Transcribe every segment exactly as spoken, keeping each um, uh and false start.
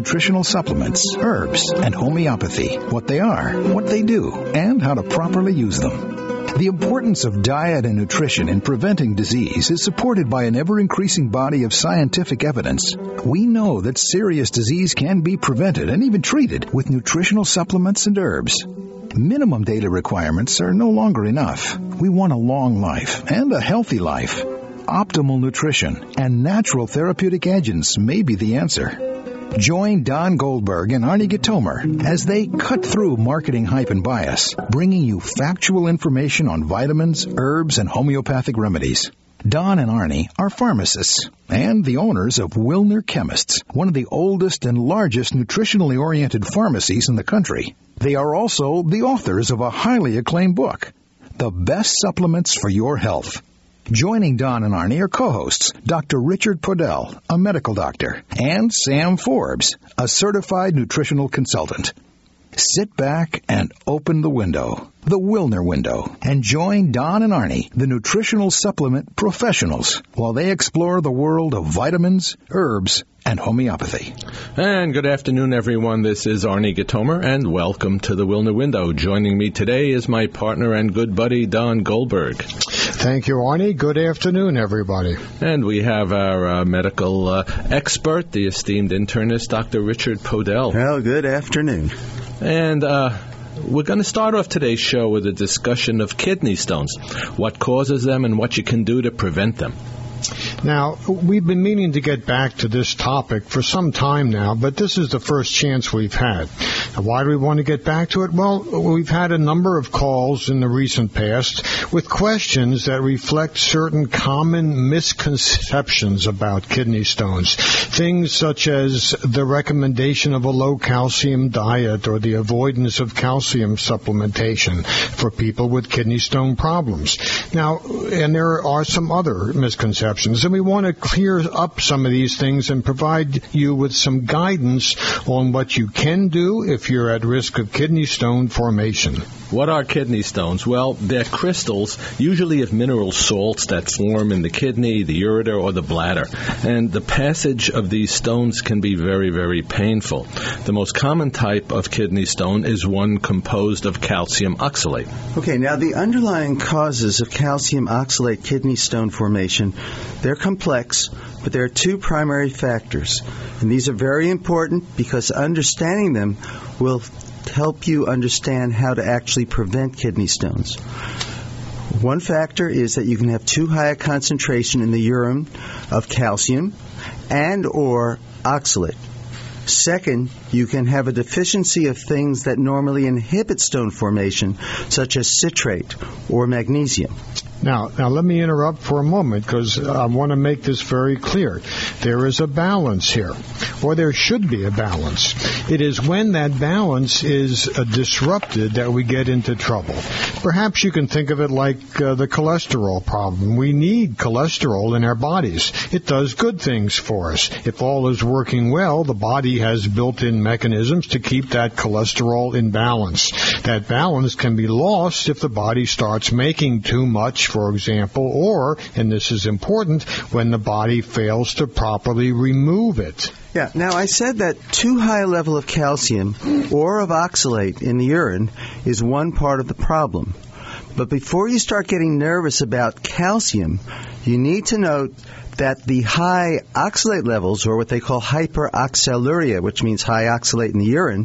nutritional supplements, herbs, and homeopathy, what they are, what they do, and how to properly use them. The importance of diet and nutrition in preventing disease is supported by an ever-increasing body of scientific evidence. We know that serious disease can be prevented and even treated with nutritional supplements and herbs. Minimum daily requirements are no longer enough. We want a long life and a healthy life. Optimal nutrition and natural therapeutic agents may be the answer. Join Don Goldberg and Arnie Gitomer as they cut through marketing hype and bias, bringing you factual information on vitamins, herbs, and homeopathic remedies. Don and Arnie are pharmacists and the owners of Wilner Chemists, one of the oldest and largest nutritionally oriented pharmacies in the country. They are also the authors of a highly acclaimed book, The Best Supplements for Your Health. Joining Don and Arnie are co-hosts Doctor Richard Podell, a medical doctor, and Sam Forbes, a certified nutritional consultant. Sit back and open the window, the Wilner window, and join Don and Arnie, the nutritional supplement professionals, while they explore the world of vitamins, herbs, and homeopathy. And good afternoon, everyone. This is Arnie Gitomer, and welcome to the Wilner Window. Joining me today is my partner and good buddy, Don Goldberg. Thank you, Arnie. Good afternoon, everybody. And we have our uh, medical uh, expert, the esteemed internist, Doctor Richard Podell. Well, good afternoon. And uh, we're going to start off today's show with a discussion of kidney stones, what causes them and what you can do to prevent them. Now, we've been meaning to get back to this topic for some time now, but this is the first chance we've had. Now, why do we want to get back to it? Well, we've had a number of calls in the recent past with questions that reflect certain common misconceptions about kidney stones. Things such as the recommendation of a low-calcium diet or the avoidance of calcium supplementation for people with kidney stone problems. Now, and there are some other misconceptions. And we want to clear up some of these things and provide you with some guidance on what you can do if you're at risk of kidney stone formation. What are kidney stones? Well, they're crystals, usually of mineral salts that form in the kidney, the ureter, or the bladder. And the passage of these stones can be very, very painful. The most common type of kidney stone is one composed of calcium oxalate. Okay, now the underlying causes of calcium oxalate kidney stone formation, they're complex, but there are two primary factors. And these are very important because understanding them will help you understand how to actually prevent kidney stones. One factor is that you can have too high a concentration in the urine of calcium and or oxalate. Second, you can have a deficiency of things that normally inhibit stone formation, such as citrate or magnesium. Now, now let me interrupt for a moment because I want to make this very clear. There is a balance here, or there should be a balance. It is when that balance is uh, disrupted that we get into trouble. Perhaps you can think of it like uh, the cholesterol problem. We need cholesterol in our bodies. It does good things for us. If all is working well, the body has built-in mechanisms to keep that cholesterol in balance. That balance can be lost if the body starts making too much, for example, or, and this is important, when the body fails to properly remove it. Yeah, now I said that too high a level of calcium or of oxalate in the urine is one part of the problem. But before you start getting nervous about calcium, you need to note that the high oxalate levels, or what they call hyperoxaluria, which means high oxalate in the urine,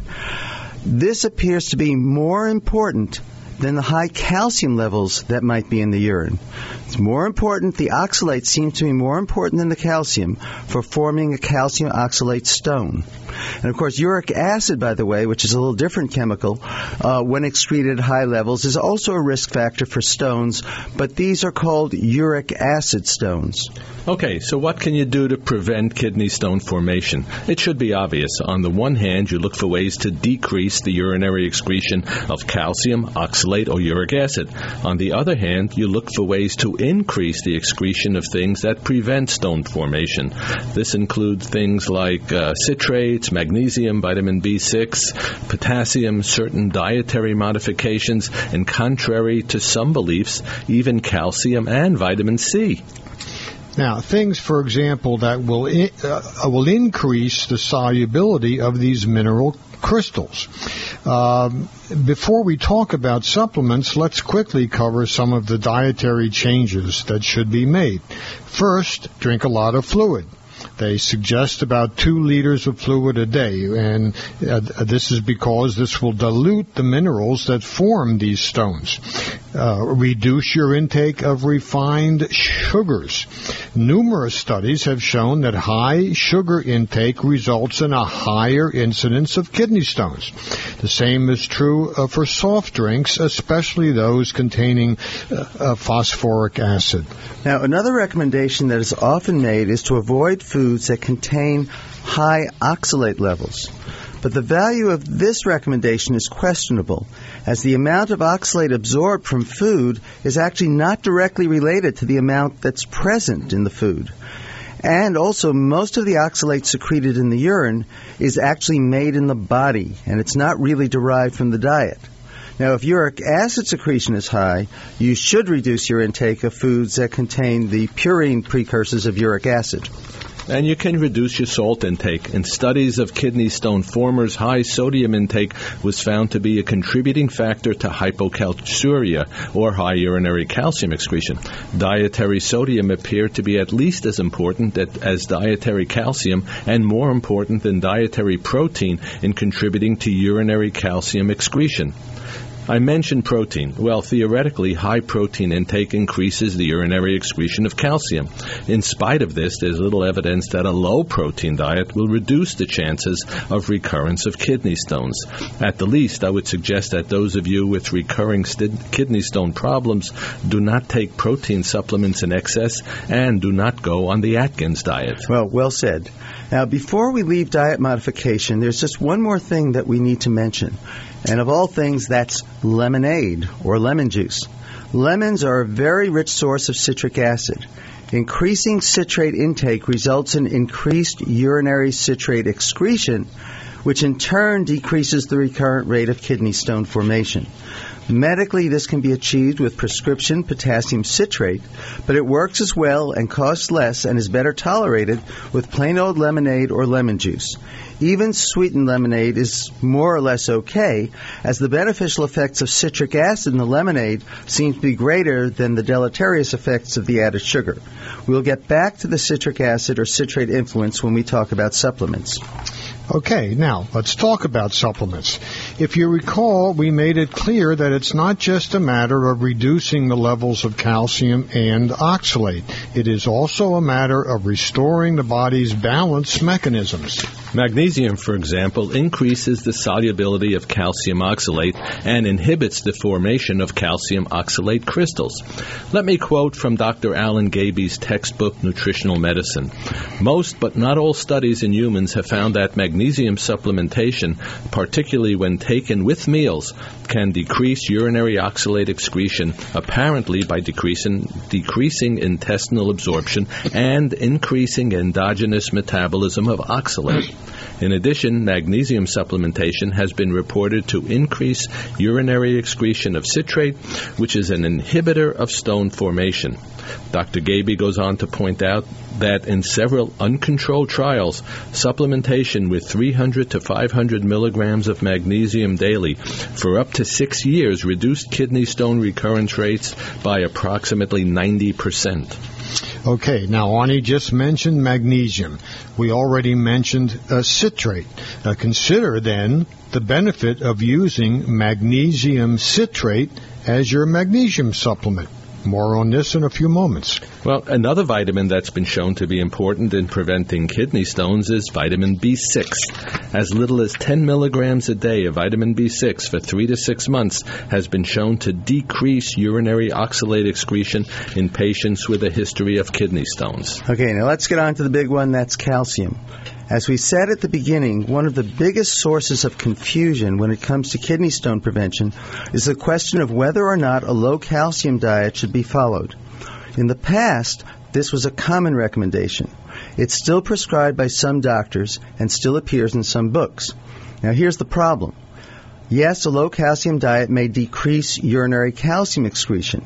this appears to be more important than the high calcium levels that might be in the urine. It's more important, the oxalate seems to be more important than the calcium for forming a calcium oxalate stone. And of course, uric acid, by the way, which is a little different chemical, uh, when excreted at high levels, is also a risk factor for stones, but these are called uric acid stones. Okay, so what can you do to prevent kidney stone formation? It should be obvious. On the one hand, you look for ways to decrease the urinary excretion of calcium, oxalate, or uric acid. On the other hand, you look for ways to increase the excretion of things that prevent stone formation. This includes things like uh, citrates, magnesium, vitamin B six, potassium, certain dietary modifications, and contrary to some beliefs, even calcium and vitamin C. Now, things, for example, that will in, uh, will increase the solubility of these mineral crystals. Um, before we talk about supplements, let's quickly cover some of the dietary changes that should be made. First, drink a lot of fluid. They suggest about two liters of fluid a day, and uh, this is because this will dilute the minerals that form these stones. Uh, reduce your intake of refined sugars. Numerous studies have shown that high sugar intake results in a higher incidence of kidney stones. The same is true uh, for soft drinks, especially those containing uh, uh, phosphoric acid. Now, another recommendation that is often made is to avoid foods that contain high oxalate levels. But the value of this recommendation is questionable, as the amount of oxalate absorbed from food is actually not directly related to the amount that's present in the food. And also, most of the oxalate secreted in the urine is actually made in the body, and it's not really derived from the diet. Now, if uric acid secretion is high, you should reduce your intake of foods that contain the purine precursors of uric acid. And you can reduce your salt intake. In studies of kidney stone formers, high sodium intake was found to be a contributing factor to hypocalciuria, or high urinary calcium excretion. Dietary sodium appeared to be at least as important as dietary calcium, and more important than dietary protein in contributing to urinary calcium excretion. I mentioned protein. Well, theoretically, high protein intake increases the urinary excretion of calcium. In spite of this, there's little evidence that a low-protein diet will reduce the chances of recurrence of kidney stones. At the least, I would suggest that those of you with recurring st- kidney stone problems do not take protein supplements in excess and do not go on the Atkins diet. Well, well said. Now, before we leave diet modification, there's just one more thing that we need to mention. And of all things, that's lemonade or lemon juice. Lemons are a very rich source of citric acid. Increasing citrate intake results in increased urinary citrate excretion, which in turn decreases the recurrent rate of kidney stone formation. Medically, this can be achieved with prescription potassium citrate, but it works as well and costs less and is better tolerated with plain old lemonade or lemon juice. Even sweetened lemonade is more or less okay, as the beneficial effects of citric acid in the lemonade seem to be greater than the deleterious effects of the added sugar. We'll get back to the citric acid or citrate influence when we talk about supplements. Okay, now let's talk about supplements. If you recall, we made it clear that it's not just a matter of reducing the levels of calcium and oxalate. It is also a matter of restoring the body's balance mechanisms. Magnesium, for example, increases the solubility of calcium oxalate and inhibits the formation of calcium oxalate crystals. Let me quote from Doctor Alan Gaby's textbook, Nutritional Medicine. Most, but not all studies in humans have found that magnesium supplementation, particularly when taken with meals, can decrease urinary oxalate excretion, apparently by decreasing, decreasing intestinal absorption and increasing endogenous metabolism of oxalate. In addition, magnesium supplementation has been reported to increase urinary excretion of citrate, which is an inhibitor of stone formation. Doctor Gaby goes on to point out that in several uncontrolled trials, supplementation with three hundred to five hundred milligrams of magnesium daily for up to six years reduced kidney stone recurrence rates by approximately ninety percent. Okay, now Arnie just mentioned magnesium. We already mentioned uh, citrate. Uh, consider then the benefit of using magnesium citrate as your magnesium supplement. More on this in a few moments. Well, another vitamin that's been shown to be important in preventing kidney stones is vitamin B six. As little as ten milligrams a day of vitamin B six for three to six months has been shown to decrease urinary oxalate excretion in patients with a history of kidney stones. Okay, now let's get on to the big one, that's calcium. As we said at the beginning, one of the biggest sources of confusion when it comes to kidney stone prevention is the question of whether or not a low-calcium diet should be followed. In the past, this was a common recommendation. It's still prescribed by some doctors and still appears in some books. Now, here's the problem. Yes, a low-calcium diet may decrease urinary calcium excretion,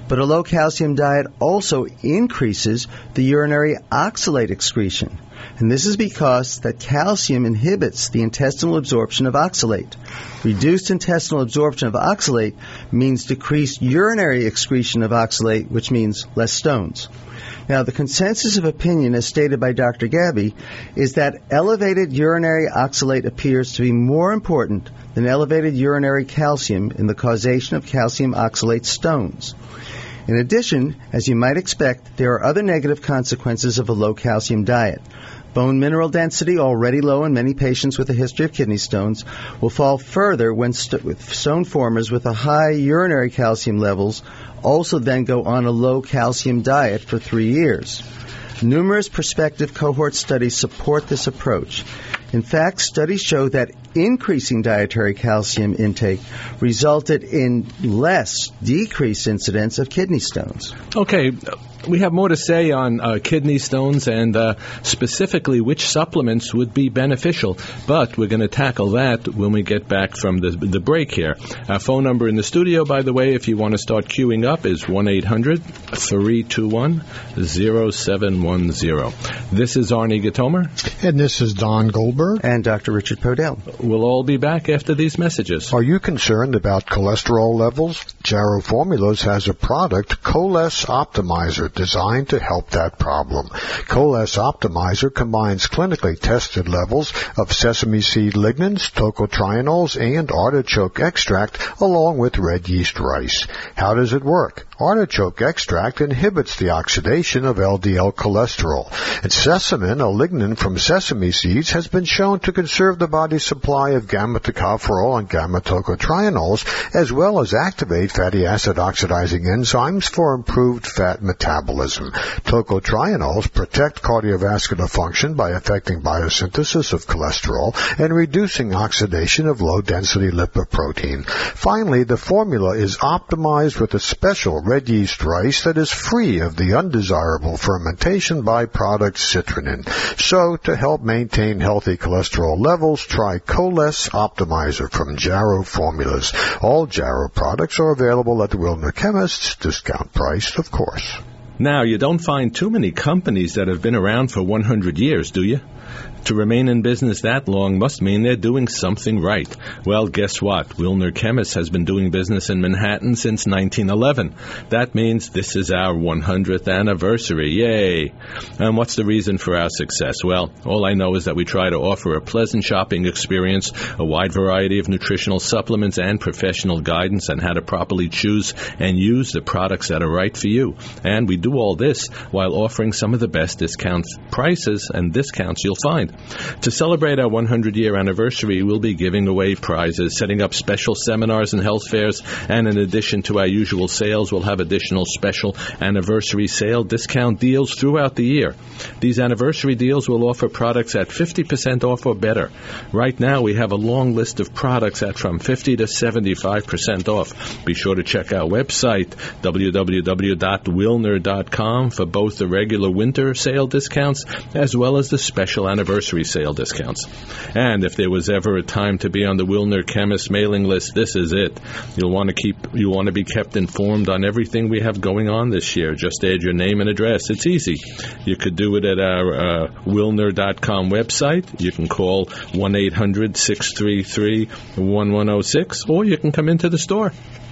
But a low-calcium diet also increases the urinary oxalate excretion. And this is because that calcium inhibits the intestinal absorption of oxalate. Reduced intestinal absorption of oxalate means decreased urinary excretion of oxalate, which means less stones. Now, the consensus of opinion, as stated by Doctor Gabby, is that elevated urinary oxalate appears to be more important than elevated urinary calcium in the causation of calcium oxalate stones. In addition, as you might expect, there are other negative consequences of a low-calcium diet. Bone mineral density, already low in many patients with a history of kidney stones, will fall further when st- with stone formers with a high urinary calcium levels also then go on a low-calcium diet for three years. Numerous prospective cohort studies support this approach. In fact, studies show that increasing dietary calcium intake resulted in less decreased incidence of kidney stones. Okay. We have more to say on uh, kidney stones and uh, specifically which supplements would be beneficial, but we're going to tackle that when we get back from the, the break here. Our phone number in the studio, by the way, if you want to start queuing up, is one eight hundred three two one zero seven one zero. This is Arnie Gatomer. And this is Don Goldberg. And Doctor Richard Podell. We'll all be back after these messages. Are you concerned about cholesterol levels? Jarrow Formulas has a product, Coles Optimizer, designed to help that problem. Coles Optimizer combines clinically tested levels of sesame seed lignans, tocotrienols, and artichoke extract along with red yeast rice. How does it work? Artichoke extract inhibits the oxidation of L D L cholesterol. And sesamin, a lignan from sesame seeds, has been shown to conserve the body's supply of gamma-tocopherol and gamma-tocotrienols, as well as activate fatty acid oxidizing enzymes for improved fat metabolism. Tocotrienols protect cardiovascular function by affecting biosynthesis of cholesterol and reducing oxidation of low-density lipoprotein. Finally, the formula is optimized with a special red yeast rice that is free of the undesirable fermentation byproduct citrinin. So, to help maintain healthy cholesterol levels, try Coles Optimizer from Jarrow Formulas. All Jarrow products are available at the Wilner Chemists, discount priced, of course. Now, you don't find too many companies that have been around for one hundred years, do you? To remain in business that long must mean they're doing something right. Well, guess what? Wilner Chemists has been doing business in Manhattan since nineteen eleven. That means this is our one hundredth anniversary. Yay! And what's the reason for our success? Well, all I know is that we try to offer a pleasant shopping experience, a wide variety of nutritional supplements, and professional guidance on how to properly choose and use the products that are right for you. And we do all this while offering some of the best discount prices and discounts you'll find. To celebrate our one hundred year anniversary, we'll be giving away prizes, setting up special seminars and health fairs, and in addition to our usual sales, we'll have additional special anniversary sale discount deals throughout the year. These anniversary deals will offer products at fifty percent off or better. Right now, we have a long list of products at from fifty to seventy-five percent off. Be sure to check our website, w w w dot wilner dot com, for both the regular winter sale discounts as well as the special anniversary sale discounts. And if there was ever a time to be on the Wilner Chemist mailing list, this is it. You'll want to keep, you want to be kept informed on everything we have going on this year. Just add your name and address. It's easy. You could do it at our uh, wilner dot com website. You can call one eight hundred six three three one one zero six, or you can come into the store.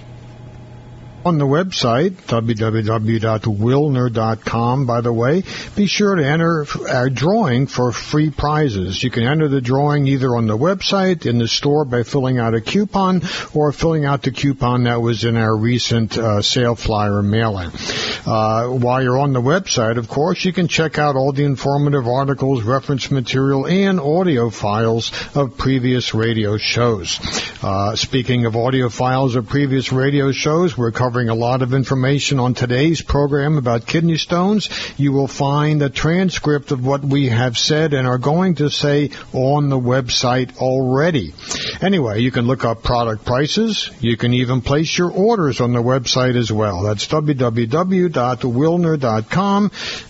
On the website, w w w dot wilner dot com, by the way, be sure to enter our drawing for free prizes. You can enter the drawing either on the website, in the store, by filling out a coupon, or filling out the coupon that was in our recent uh, sale flyer mailing. Uh, while you're on the website, of course, you can check out all the informative articles, reference material, and audio files of previous radio shows. Uh, speaking of audio files of previous radio shows, we're covering a lot of information on today's program about kidney stones. You will find a transcript of what we have said and are going to say on the website already. Anyway, you can look up product prices. You can even place your orders on the website as well. That's w w w dot wilner dot com.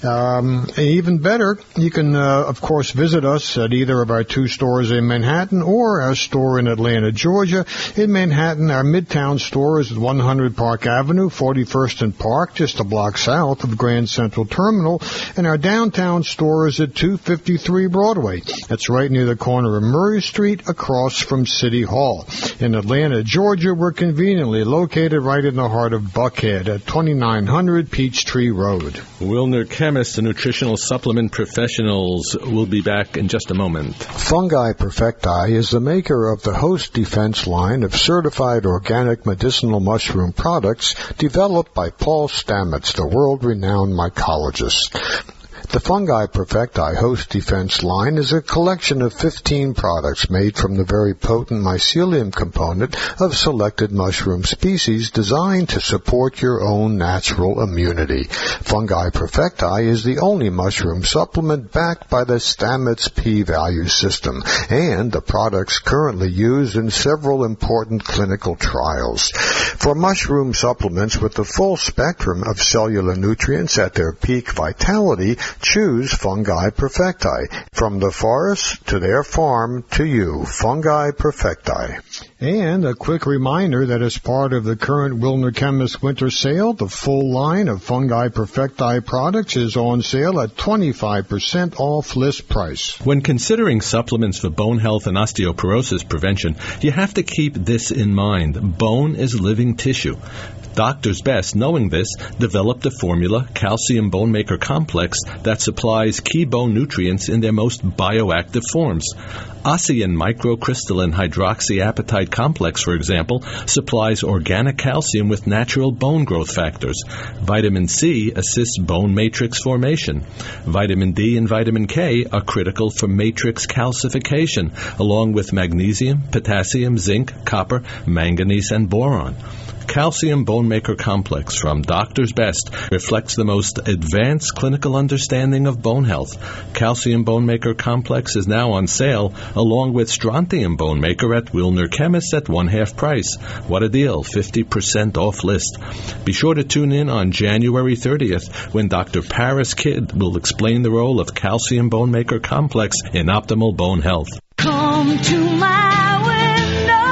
Um, even better, you can, uh, of course, visit us at either of our two stores in Manhattan or our store in Atlanta, Georgia. In Manhattan, our Midtown store is at one hundred Park Avenue, forty-first and Park, just a block south of Grand Central Terminal, and our downtown store is at two fifty-three Broadway. That's right near the corner of Murray Street, across from City Hall. In Atlanta, Georgia, we're conveniently located right in the heart of Buckhead at twenty-nine hundred Peachtree Road. Wilner Chemists and nutritional supplement professionals will be back in just a moment. Fungi Perfecti is the maker of the Host Defense line of certified organic medicinal mushroom products developed by Paul Stamets, the world-renowned mycologist. The Fungi Perfecti Host Defense line is a collection of fifteen products made from the very potent mycelium component of selected mushroom species designed to support your own natural immunity. Fungi Perfecti is the only mushroom supplement backed by the Stamets P-value system, and the products currently used in several important clinical trials. For mushroom supplements with the full spectrum of cellular nutrients at their peak vitality, choose Fungi Perfecti. From the forest to their farm to you, Fungi Perfecti. And a quick reminder that as part of the current Wilner Chemist winter sale, the full line of Fungi Perfecti products is on sale at twenty-five percent off list price. When considering supplements for bone health and osteoporosis prevention, you have to keep this in mind. Bone is living tissue. Doctors Best, knowing this, developed a formula, Calcium Bone Maker Complex, that supplies key bone nutrients in their most bioactive forms. Ossian Microcrystalline Hydroxyapatite Complex, for example, supplies organic calcium with natural bone growth factors. Vitamin C assists bone matrix formation. Vitamin D and vitamin K are critical for matrix calcification, along with magnesium, potassium, zinc, copper, manganese, and boron. Calcium Bone Maker Complex from Doctor's Best reflects the most advanced clinical understanding of bone health. Calcium Bone Maker Complex is now on sale, along with Strontium Bone Maker at Wilner Chemists at one-half price. What a deal, fifty percent off list. Be sure to tune in on January thirtieth when Doctor Paris Kidd will explain the role of Calcium Bone Maker Complex in optimal bone health. Come to my window.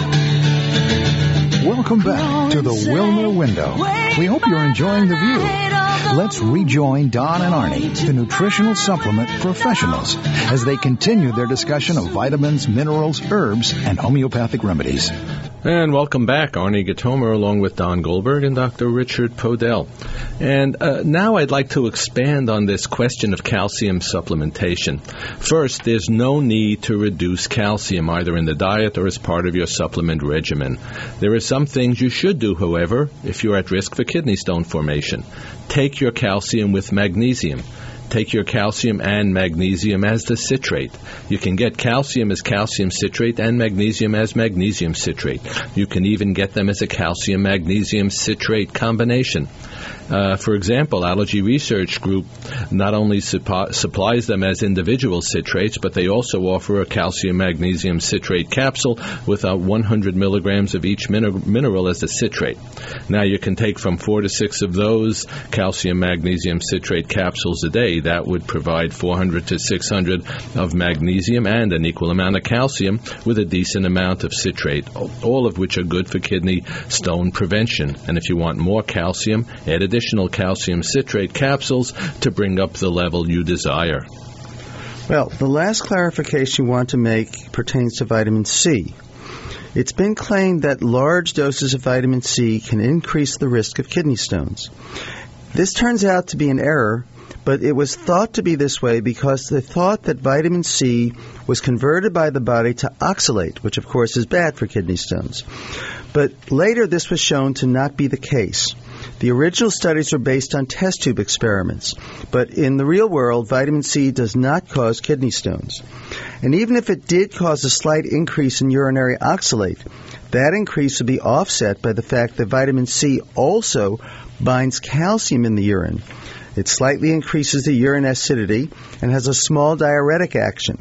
Welcome back to the Wilner Window. We hope you're enjoying the view. Let's rejoin Don and Arnie, the nutritional supplement professionals, as they continue their discussion of vitamins, minerals, herbs, and homeopathic remedies. And welcome back, Arnie Gatomer, along with Don Goldberg and Doctor Richard Podell. And uh, now I'd like to expand on this question of calcium supplementation. First, there's no need to reduce calcium either in the diet or as part of your supplement regimen. There are some things you should do, however, if you're at risk for kidney stone formation. Take your calcium with magnesium. Take your calcium and magnesium as the citrate. You can get calcium as calcium citrate and magnesium as magnesium citrate. You can even get them as a calcium-magnesium citrate combination. Uh, for example, Allergy Research Group not only suppi- supplies them as individual citrates, but they also offer a calcium-magnesium citrate capsule with uh, one hundred milligrams of each min- mineral as a citrate. Now, you can take from four to six of those calcium-magnesium citrate capsules a day. That would provide four hundred to six hundred of magnesium and an equal amount of calcium with a decent amount of citrate, all of which are good for kidney stone prevention. And if you want more calcium, add additional calcium citrate capsules to bring up the level you desire. Well, the last clarification we want to make pertains to vitamin C. It's been claimed that large doses of vitamin C can increase the risk of kidney stones. This turns out to be an error, but it was thought to be this way because they thought that vitamin C was converted by the body to oxalate, which of course is bad for kidney stones. But later this was shown to not be the case. The original studies were based on test tube experiments, but in the real world, vitamin C does not cause kidney stones. And even if it did cause a slight increase in urinary oxalate, that increase would be offset by the fact that vitamin C also binds calcium in the urine. It slightly increases the urine acidity and has a small diuretic action.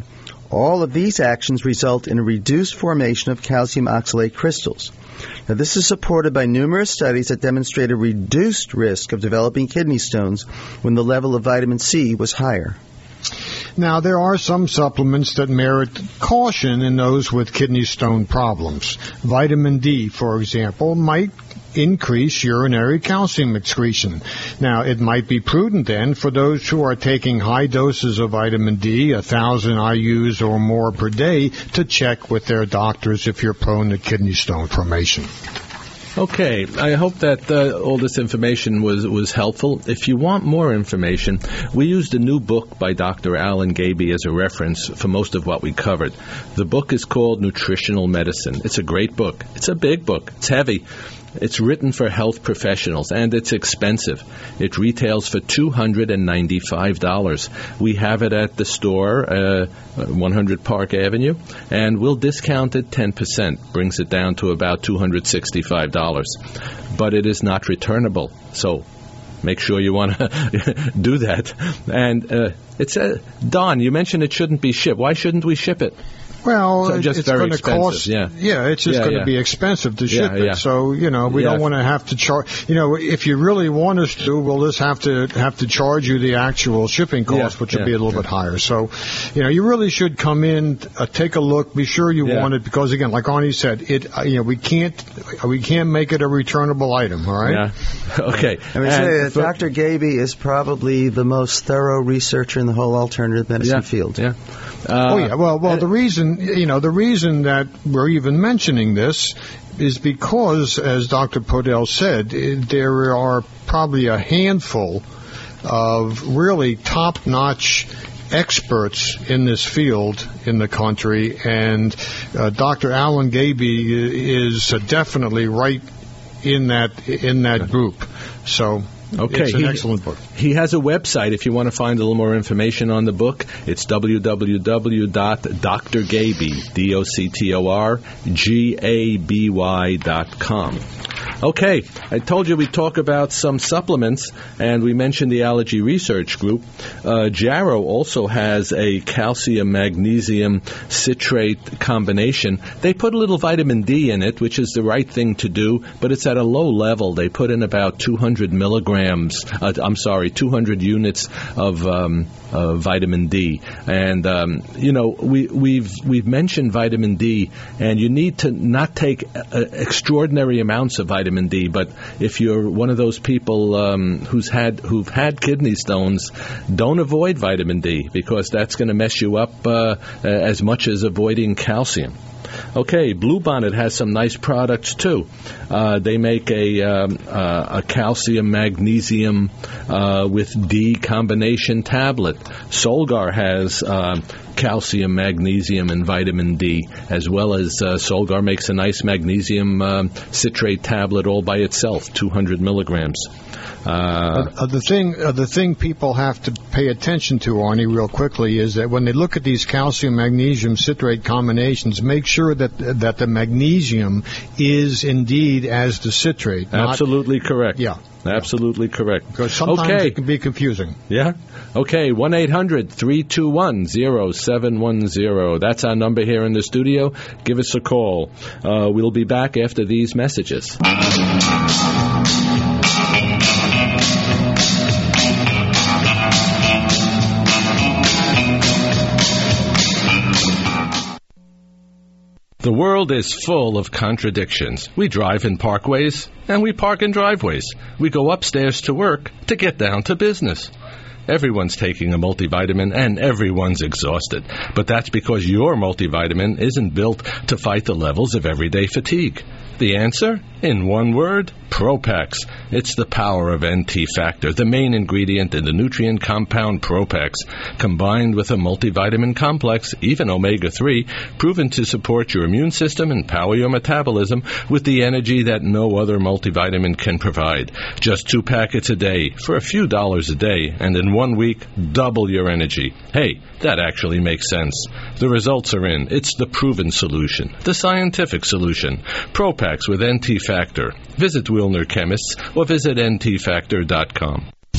All of these actions result in a reduced formation of calcium oxalate crystals. Now, this is supported by numerous studies that demonstrate a reduced risk of developing kidney stones when the level of vitamin C was higher. Now, there are some supplements that merit caution in those with kidney stone problems. Vitamin D, for example, might increase urinary calcium excretion. Now, it might be prudent then for those who are taking high doses of vitamin D, one thousand I U's or more per day, to check with their doctors if you're prone to kidney stone formation. Okay, I hope that uh, all this information was, was helpful. If you want more information, we used a new book by Doctor Alan Gaby as a reference for most of what we covered. The book is called Nutritional Medicine. It's a great book. It's a big book. It's heavy. It's written for health professionals, and it's expensive. It retails for two hundred ninety-five dollars. We have it at the store, uh, one hundred Park Avenue, and we'll discount it ten percent. Brings it down to about two hundred sixty-five dollars. But it is not returnable, so make sure you want to do that. And uh, it's uh, Don, you mentioned it shouldn't be shipped. Why shouldn't we ship it? Well, so just it's very going to cost. Yeah. yeah, it's just yeah, going to yeah. be expensive to ship yeah, it. Yeah. So you know, we yeah. don't want to have to charge. You know, if you really want us to, we'll just have to have to charge you the actual shipping cost, yeah, which will yeah, be a little yeah. bit higher. So, you know, you really should come in, uh, take a look, be sure you yeah. want it, because again, like Arnie said, it. Uh, you know, we can't we can't make it a returnable item. All right. Yeah. Okay. I mean, say that Doctor Gaby is probably the most thorough researcher in the whole alternative medicine yeah, field. Yeah. Uh, oh yeah. Well, well, the reason you know the reason that we're even mentioning this is because, as Doctor Podell said, there are probably a handful of really top-notch experts in this field in the country, and uh, Doctor Alan Gaby is uh, definitely right in that in that group. So. Okay, it's an he, excellent book. He has a website if you want to find a little more information on the book. It's w w w dot d r gaby, D O C T O R G A B Y dot com. Okay, I told you we'd talk about some supplements, and we mentioned the Allergy Research Group. Uh, Jarrow also has a calcium-magnesium citrate combination. They put a little vitamin D in it, which is the right thing to do, but it's at a low level. They put in about two hundred milligrams, uh, I'm sorry, two hundred units of um, uh, vitamin D. And, um, you know, we, we've, we've mentioned vitamin D, and you need to not take uh, extraordinary amounts of vitamin D, but if you're one of those people um, who's had who've had kidney stones, don't avoid vitamin D, because that's going to mess you up uh, as much as avoiding calcium. Okay, Bluebonnet has some nice products too. Uh, they make a, um, uh, a calcium magnesium uh, with D combination tablet. Solgar has uh, calcium, magnesium, and vitamin D, as well as uh, Solgar makes a nice magnesium um, citrate tablet all by itself, two hundred milligrams. Uh, uh, the thing, uh, the thing people have to pay attention to, Arnie, real quickly, is that when they look at these calcium-magnesium citrate combinations, make sure that that the magnesium is indeed as the citrate. Absolutely not, correct. Yeah. Absolutely correct. Because sometimes okay. it can be confusing. Yeah? Okay, one eight hundred three two one zero seven one zero. That's our number here in the studio. Give us a call. Uh, we'll be back after these messages. The world is full of contradictions. We drive in parkways, and we park in driveways. We go upstairs to work to get down to business. Everyone's taking a multivitamin, and everyone's exhausted. But that's because your multivitamin isn't built to fight the levels of everyday fatigue. The answer? In one word, Propax. It's the power of N T Factor, the main ingredient in the nutrient compound Propax, combined with a multivitamin complex, even omega three, proven to support your immune system and power your metabolism with the energy that no other multivitamin can provide. Just two packets a day for a few dollars a day, and in one week, double your energy. Hey, that actually makes sense. The results are in. It's the proven solution, the scientific solution. Propax with N T Factor. Visit Wilner Chemists or visit N T factor dot com.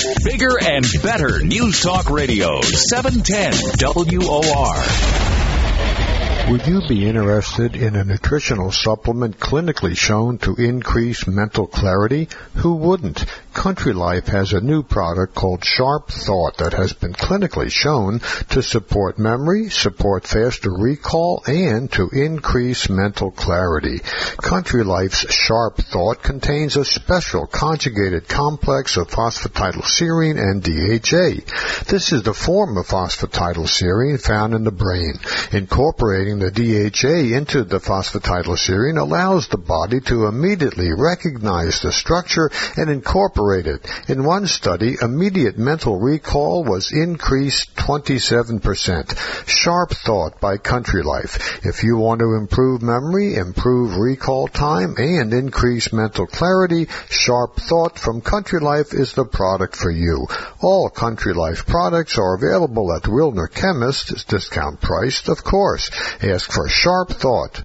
Bigger and better News Talk Radio, seven ten W O R. Would you be interested in a nutritional supplement clinically shown to increase mental clarity? Who wouldn't? Country Life has a new product called Sharp Thought that has been clinically shown to support memory, support faster recall, and to increase mental clarity. Country Life's Sharp Thought contains a special conjugated complex of phosphatidylserine and D H A. This is the form of phosphatidylserine found in the brain. Incorporating the D H A into the phosphatidylserine allows the body to immediately recognize the structure and incorporate it. In one study, immediate mental recall was increased twenty-seven percent. Sharp Thought by Country Life. If you want to improve memory, improve recall time, and increase mental clarity, Sharp Thought from Country Life is the product for you. All Country Life products are available at Wilner Chemists, discount priced, of course. Ask for Sharp Thought.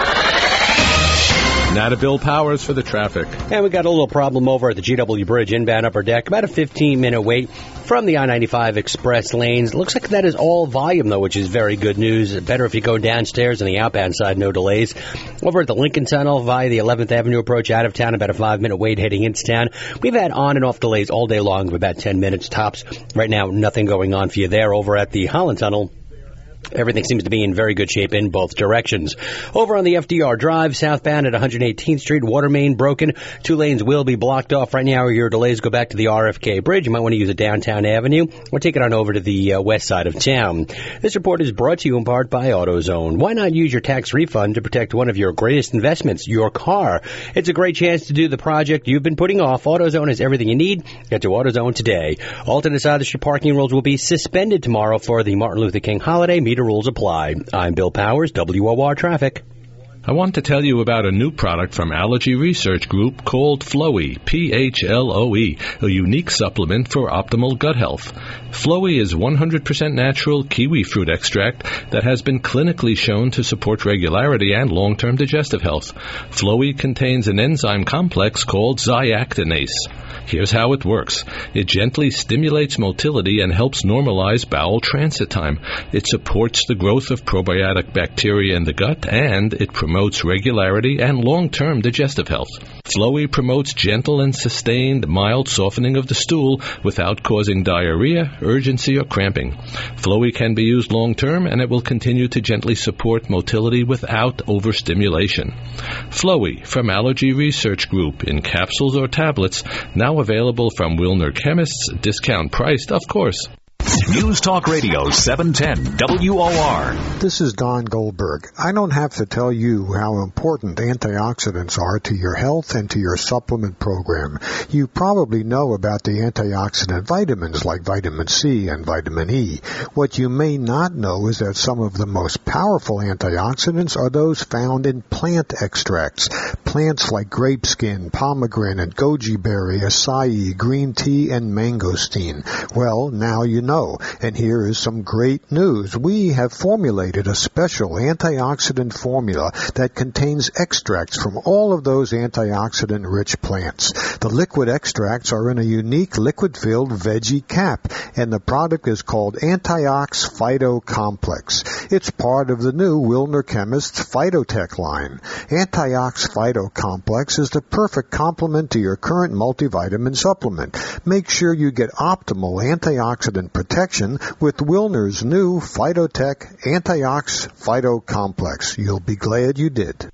Now to Bill Powers for the traffic. And we got a little problem over at the G W Bridge, inbound upper deck. About a fifteen-minute wait from the I ninety-five express lanes. Looks like that is all volume, though, which is very good news. Better if you go downstairs on the outbound side, no delays. Over at the Lincoln Tunnel via the eleventh Avenue approach out of town, about a five-minute wait heading into town. We've had on and off delays all day long of about ten minutes tops. Right now, nothing going on for you there. Over at the Holland Tunnel, everything seems to be in very good shape in both directions. Over on the F D R Drive, southbound at one hundred eighteenth Street, water main broken. Two lanes will be blocked off right now. Your delays go back to the R F K Bridge. You might want to use a downtown avenue or take it on over to the uh, west side of town. This report is brought to you in part by AutoZone. Why not use your tax refund to protect one of your greatest investments, your car? It's a great chance to do the project you've been putting off. AutoZone has everything you need. Get to AutoZone today. Alternate side of the street parking rules will be suspended tomorrow for the Martin Luther King holiday. Meter rules apply. I'm Bill Powers, W O R Traffic. I want to tell you about a new product from Allergy Research Group called Floe, P H L O E, a unique supplement for optimal gut health. Floe is one hundred percent natural kiwi fruit extract that has been clinically shown to support regularity and long-term digestive health. Floe contains an enzyme complex called zyactinase. Here's how it works. It gently stimulates motility and helps normalize bowel transit time. It supports the growth of probiotic bacteria in the gut, and it promotes regularity and long-term digestive health. Floe promotes gentle and sustained mild softening of the stool without causing diarrhea, urgency, or cramping. Floe can be used long-term, and it will continue to gently support motility without overstimulation. Floe from Allergy Research Group in capsules or tablets, now available from Wilner Chemists, discount priced, of course. News Talk Radio, seven ten W O R. This is Don Goldberg. I don't have to tell you how important antioxidants are to your health and to your supplement program. You probably know about the antioxidant vitamins like vitamin C and vitamin E. What you may not know is that some of the most powerful antioxidants are those found in plant extracts. Plants like grape skin, pomegranate, goji berry, acai, green tea, and mangosteen. Well, now you know. And here is some great news. We have formulated a special antioxidant formula that contains extracts from all of those antioxidant-rich plants. The liquid extracts are in a unique liquid-filled veggie cap, and the product is called Antiox Phyto Complex. It's part of the new Wilner Chemists Phytotech line. Antiox Phyto Complex is the perfect complement to your current multivitamin supplement. Make sure you get optimal antioxidant protection with Wilner's new Phytotech Antiox Phyto Complex. You'll be glad you did.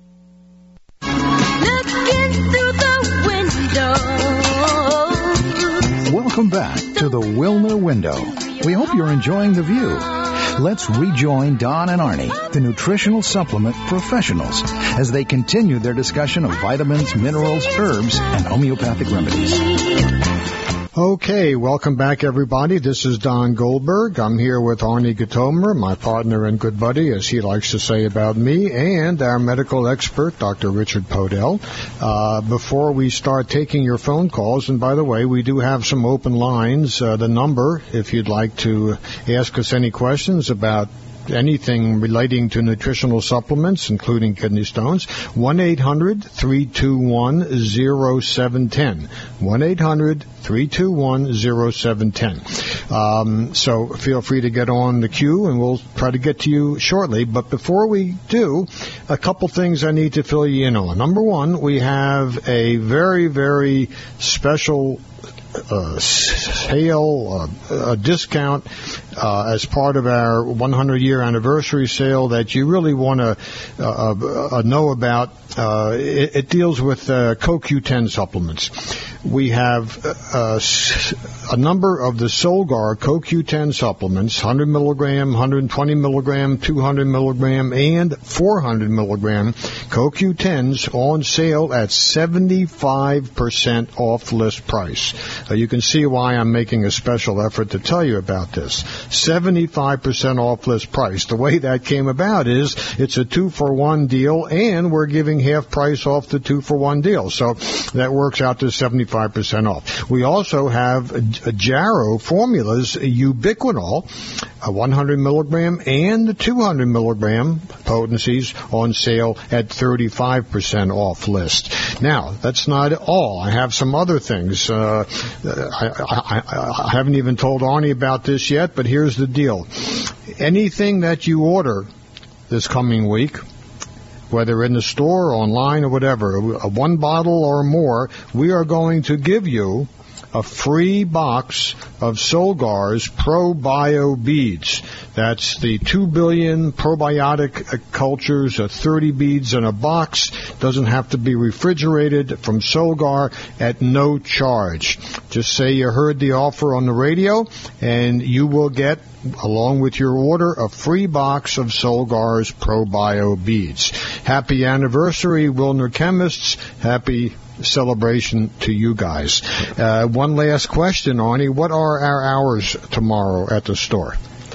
Looking through the window. Welcome back to the Wilner Window. We hope you're enjoying the view. Let's rejoin Don and Arnie, the nutritional supplement professionals, as they continue their discussion of vitamins, minerals, herbs, and homeopathic remedies. Okay, welcome back, everybody. This is Don Goldberg. I'm here with Arnie Gatomer, my partner and good buddy, as he likes to say about me, and our medical expert, Doctor Richard Podell. Uh, before we start taking your phone calls, and by the way, we do have some open lines. Uh, the number, if you'd like to ask us any questions about anything relating to nutritional supplements, including kidney stones, one eight hundred three two one oh seven one oh. one eight hundred three two one oh seven one oh. Um, so feel free to get on the queue, and we'll try to get to you shortly. But before we do, a couple things I need to fill you in on. Number one, we have a very, very special Uh, sale, uh, a discount uh, as part of our one hundred year anniversary sale that you really want to uh, uh, know about. Uh, it, it deals with uh, Co Q ten supplements. We have uh, a number of the Solgar Co Q ten supplements, one hundred milligram, one hundred twenty milligram, two hundred milligram, and four hundred milligram Co Q tens on sale at seventy-five percent off list price. Uh, you can see why I'm making a special effort to tell you about this. seventy-five percent off list price. The way that came about is it's a two-for-one deal, and we're giving half price off the two-for-one deal. So that works out to seventy-five percent off. We also have Jarrow formulas, Ubiquinol, a one hundred milligram and the two hundred milligram potencies on sale at thirty-five percent off list. Now, that's not all. I have some other things. Uh, I, I, I haven't even told Arnie about this yet, but here's the deal. Anything that you order this coming week, whether in the store, online, or whatever, a one bottle or more, we are going to give you a free box of Solgar's ProBio beads. That's the two billion probiotic cultures, uh, thirty beads in a box. Doesn't have to be refrigerated, from Solgar at no charge. Just say you heard the offer on the radio, and you will get, along with your order, a free box of Solgar's ProBio beads. Happy anniversary, Wilner Chemists. Happy celebration to you guys. Uh, one last question, Arnie. What are our hours tomorrow at the store?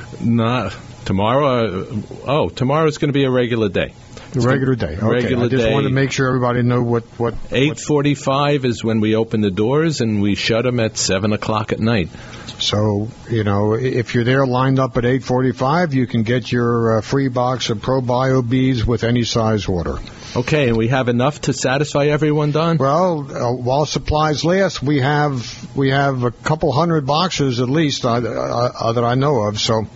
Not tomorrow. Uh, oh, tomorrow's going to be a regular day. A regular day. Okay. Regular I just day. wanted to make sure everybody know what what. Eight forty-five is when we open the doors, and we shut them at seven o'clock at night. So, you know, if you're there lined up at eight forty-five, you can get your uh, free box of ProBio beads with any size order. Okay, and we have enough to satisfy everyone, Don? Well, uh, while supplies last, we have we have a couple hundred boxes at least uh, uh, that I know of. So,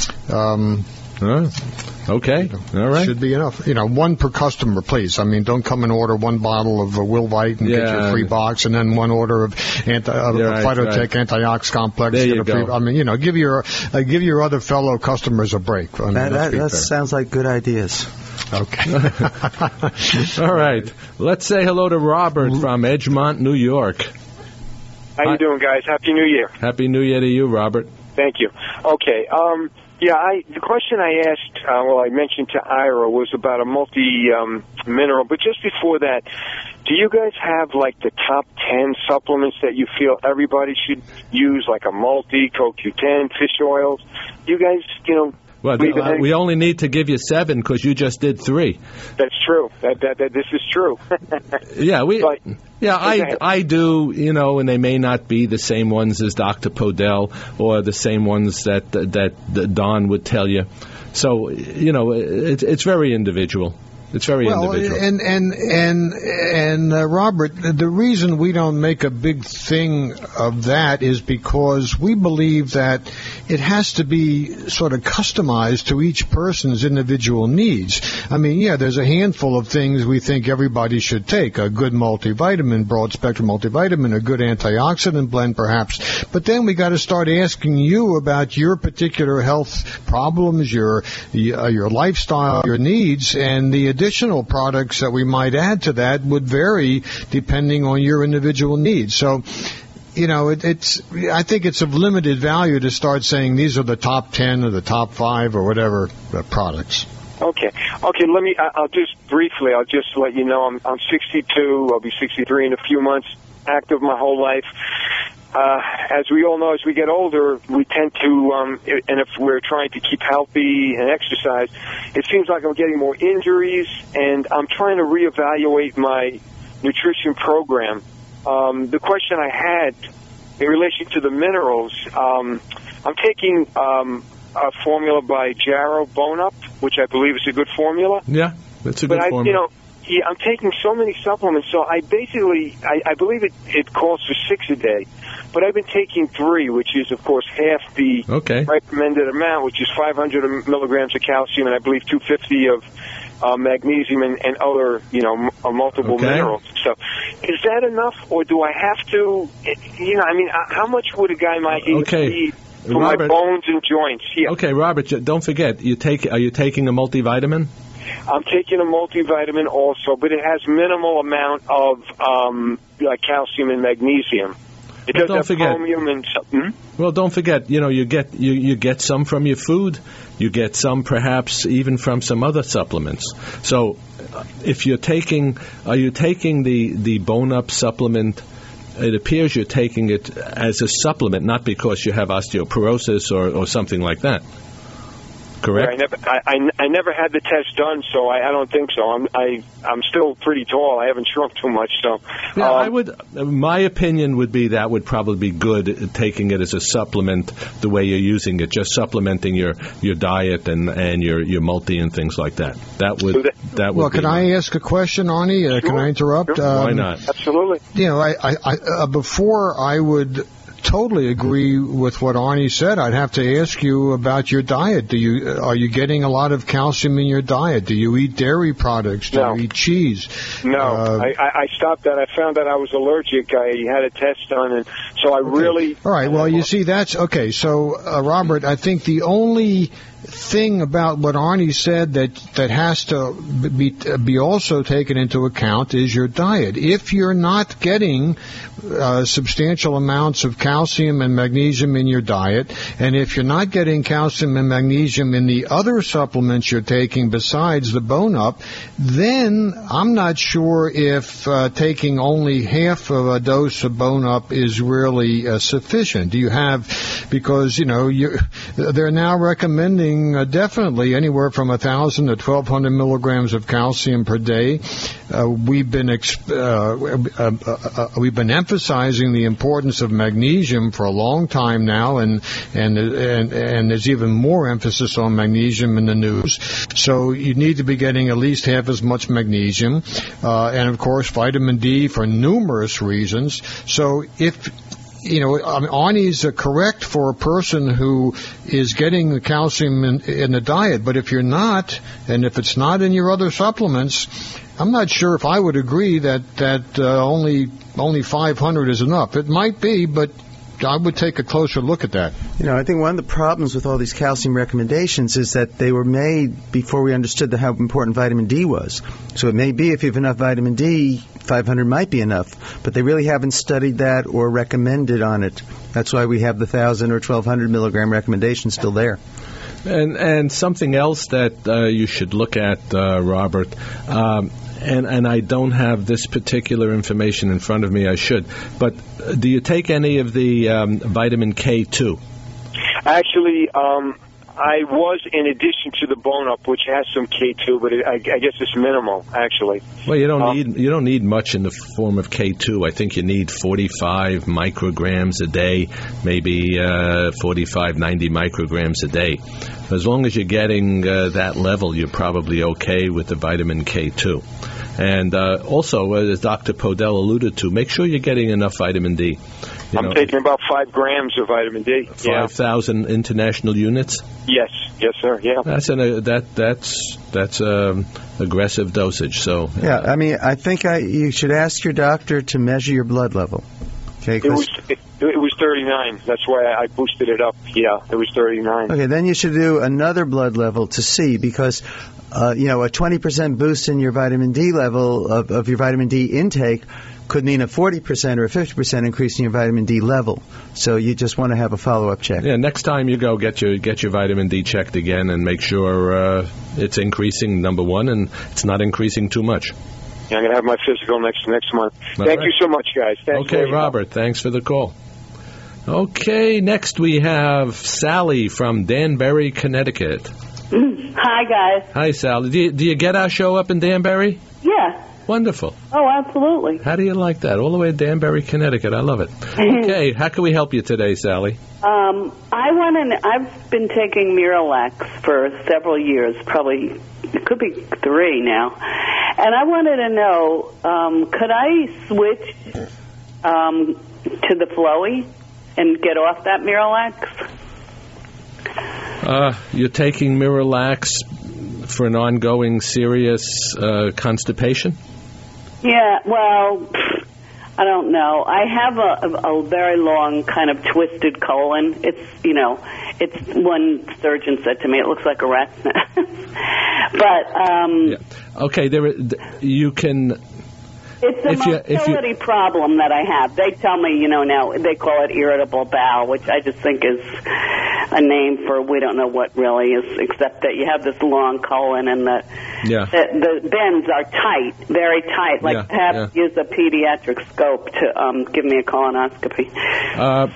um, uh, okay, all right, should be enough. You know, one per customer, please. I mean, don't come and order one bottle of uh, Wilvite and yeah. get your free box, and then one order of anti uh, yeah, right, Phytotech right. Antiox Complex. There get you a free, go. I mean, you know, give your uh, give your other fellow customers a break. I mean, that that, be that fair. sounds like good ideas. Okay. All right. Let's say hello to Robert from Edgemont, New York. How you doing, guys? Happy New Year. Happy New Year to you, Robert. Thank you. Okay. Um, yeah, I the question I asked, uh, well, I mentioned to Ira, was about a multi-mineral. Um, but just before that, do you guys have, like, the top ten supplements that you feel everybody should use, like a multi, Co Q ten, fish oils? You guys, you know... Well, uh, we only need to give you seven because you just did three. That's true. That, that, that this is true. yeah, we. But, yeah, I okay. I do. You know, and they may not be the same ones as Doctor Podell or the same ones that that, that Don would tell you. So you know, it, it's very individual. It's very well, individual. And and and and uh, Robert, the reason we don't make a big thing of that is because we believe that it has to be sort of customized to each person's individual needs. I mean, yeah, there's a handful of things we think everybody should take: a good multivitamin, broad spectrum multivitamin, a good antioxidant blend, perhaps. But then we got to start asking you about your particular health problems, your uh, your lifestyle, your needs, and the additional products that we might add to that would vary depending on your individual needs. So, you know, it, it's, I think it's of limited value to start saying these are the top ten or the top five or whatever uh, products. Okay. Okay, let me, I'll just briefly, I'll just let you know, I'm, I'm sixty-two, I'll be sixty-three in a few months, active my whole life. Uh, as we all know, as we get older, we tend to, um, and if we're trying to keep healthy and exercise, it seems like I'm getting more injuries, and I'm trying to reevaluate my nutrition program. Um, the question I had in relation to the minerals, um, I'm taking um, a formula by Jarrow Bone Up, which I believe is a good formula. Yeah, that's a but good I, formula. you know, yeah, I'm taking so many supplements, so I basically, I, I believe it, it calls for six a day, but I've been taking three, which is, of course, half the okay. recommended amount, which is five hundred milligrams of calcium and I believe two hundred fifty of uh, magnesium and, and other, you know, m- uh, multiple okay. minerals and stuff. Is that enough, or do I have to, you know, I mean, uh, how much would a guy my age okay. need for Robert, my bones and joints? Yeah. Okay, Robert, don't forget, you take. Are you taking a multivitamin? I'm taking a multivitamin also, but it has minimal amount of um, like calcium and magnesium. It But does don't have forget- chromium and something. Well, don't forget, you know, you get you, you get some from your food, you get some perhaps even from some other supplements. So, uh, if you're taking, are you taking the the Bone Up supplement? It appears you're taking it as a supplement, not because you have osteoporosis or, or something like that. Correct? I never, I, I, I never had the test done, so I, I don't think so. I'm, I, I'm still pretty tall. I haven't shrunk too much, so. Yeah, um, I would. My opinion would be that would probably be good, uh, taking it as a supplement, the way you're using it, just supplementing your, your diet and, and your, your multi and things like that. That would So that- that would. Well, be can I ask a question, Arnie? Uh, Can Sure. I interrupt? Sure. Why Um, not? Absolutely. You know, I, I, I uh, before I would totally agree with what Arnie said. I'd have to ask you about your diet. Do you are you getting a lot of calcium in your diet? Do you eat dairy products? Do No. you eat cheese? No, Uh, I, I I stopped that. I found that I was allergic. I had a test done, and so I really. All right. Well, you see, that's okay. So, uh, Robert, I think the only thing about what Arnie said that that has to be be also taken into account is your diet. If you're not getting uh, substantial amounts of calcium and magnesium in your diet, and if you're not getting calcium and magnesium in the other supplements you're taking besides the Bone Up, then I'm not sure if uh, taking only half of a dose of Bone Up is really uh, sufficient. Do you have, because, you know, you, they're now recommending uh, definitely anywhere from one thousand to twelve hundred milligrams of calcium per day. Uh, we've been exp- uh, uh, uh, uh, we've been emphasizing the importance of magnesium for a long time now, and and and and there's even more emphasis on magnesium in the news. So you need to be getting at least half as much magnesium, uh, and of course vitamin D for numerous reasons. So if You know, I mean, Arnie's uh, correct for a person who is getting the calcium in, in the diet, but if you're not, and if it's not in your other supplements, I'm not sure if I would agree that that uh, only only five hundred is enough. It might be, but I would take a closer look at that. You know, I think one of the problems with all these calcium recommendations is that they were made before we understood the, how important vitamin D was. So it may be if you have enough vitamin D, five hundred might be enough, but they really haven't studied that or recommended on it. That's why we have the one thousand or twelve hundred milligram recommendation still there. And and something else that uh, you should look at, uh, Robert, um, and and I don't have this particular information in front of me. I should, but do you take any of the um, vitamin K two? Actually, um, I was in addition to the Bone Up, which has some K two, but it, I, I guess it's minimal, actually. Well, you don't Um, need you don't need much in the form of K two. I think you need forty-five micrograms a day, maybe uh, forty-five, ninety micrograms a day. As long as you're getting uh, that level, you're probably okay with the vitamin K two. And uh, also, as Doctor Podell alluded to, make sure you're getting enough vitamin D. You I'm know, taking about five grams of vitamin D. Yeah. five thousand international units. Yes. Yes, sir. Yeah. That's an uh, that that's that's um, aggressive dosage. So Yeah, I mean, I think I, you should ask your doctor to measure your blood level. Okay, It 'cause- was it, it was thirty-nine. That's why I boosted it up. Yeah, it was thirty-nine. Okay, then you should do another blood level to see, because, uh, you know, a twenty percent boost in your vitamin D level of, of your vitamin D intake could mean a forty percent or a fifty percent increase in your vitamin D level. So you just want to have a follow-up check. yeah, next time you go, get your get your vitamin D checked again and make sure uh, it's increasing. Number one, and it's not increasing too much. Yeah, I'm gonna have my physical next next month. All Thank right. you so much, guys. Thanks Okay, for your help. Robert, thanks for the call. Okay, next we have Sally from Danbury, Connecticut. Hi, guys. Hi, Sally. Do you, do you get our show up in Danbury? Yeah. Wonderful. Oh, absolutely. How do you like that? All the way to Danbury, Connecticut. I love it. Okay, how can we help you today, Sally? Um, I want to. I've been taking Miralax for several years, probably it could be three now, and I wanted to know, um, could I switch um, to the Flowy and get off that Miralax? Uh, you're taking Miralax for an ongoing serious uh, constipation? Yeah, well, I don't know. I have a, a, a very long kind of twisted colon. It's, you know, it's one surgeon said to me, it looks like a rat's nest. But, um... Yeah. Okay, there, you can... It's a if you, motility if you, problem that I have. They tell me, you know, now they call it irritable bowel, which I just think is a name for we don't know what really is, except that you have this long colon and the yeah. the, the bends are tight, very tight. Like yeah, I have yeah. to use a pediatric scope to um, give me a colonoscopy. Uh,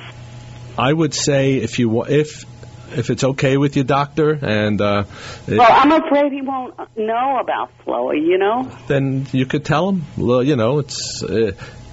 I would say if you if if it's okay with your doctor, and uh, well, I'm afraid he won't know about Flowy, you know. Then you could tell him. Well, you know, it's uh,